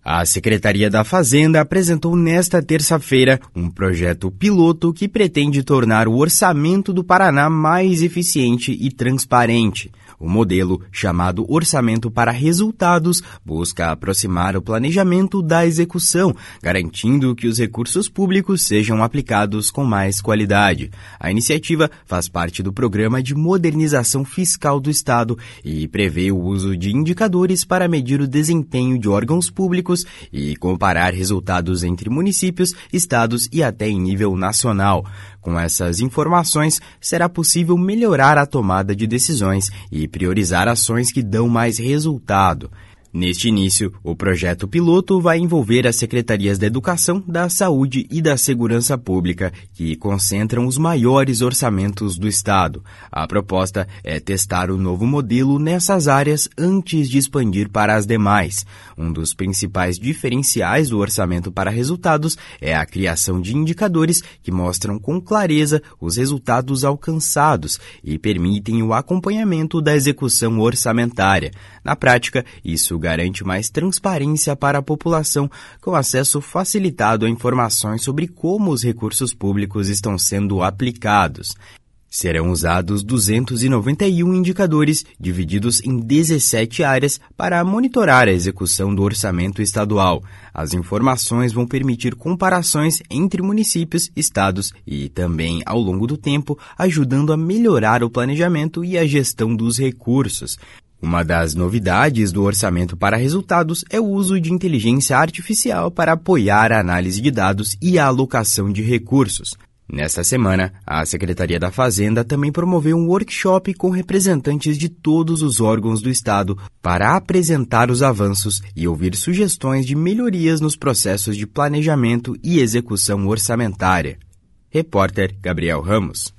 A Secretaria da Fazenda apresentou nesta terça-feira um projeto piloto que pretende tornar o orçamento do Paraná mais eficiente e transparente. O modelo, chamado Orçamento para Resultados, busca aproximar o planejamento da execução, garantindo que os recursos públicos sejam aplicados com mais qualidade. A iniciativa faz parte do Programa de Modernização Fiscal do Estado e prevê o uso de indicadores para medir o desempenho de órgãos públicos e comparar resultados entre municípios, estados e até em nível nacional. Com essas informações, será possível melhorar a tomada de decisões e priorizar ações que dão mais resultado. Neste início, o projeto piloto vai envolver as Secretarias da Educação, da Saúde e da Segurança Pública, que concentram os maiores orçamentos do Estado. A proposta é testar o novo modelo nessas áreas antes de expandir para as demais. Um dos principais diferenciais do orçamento para resultados é a criação de indicadores que mostram com clareza os resultados alcançados e permitem o acompanhamento da execução orçamentária. Na prática, isso garante mais transparência para a população, com acesso facilitado a informações sobre como os recursos públicos estão sendo aplicados. Serão usados 291 indicadores, divididos em 17 áreas, para monitorar a execução do orçamento estadual. As informações vão permitir comparações entre municípios, estados e também, ao longo do tempo, ajudando a melhorar o planejamento e a gestão dos recursos. Uma das novidades do orçamento para resultados é o uso de inteligência artificial para apoiar a análise de dados e a alocação de recursos. Nesta semana, a Secretaria da Fazenda também promoveu um workshop com representantes de todos os órgãos do Estado para apresentar os avanços e ouvir sugestões de melhorias nos processos de planejamento e execução orçamentária. Repórter Gabriel Ramos.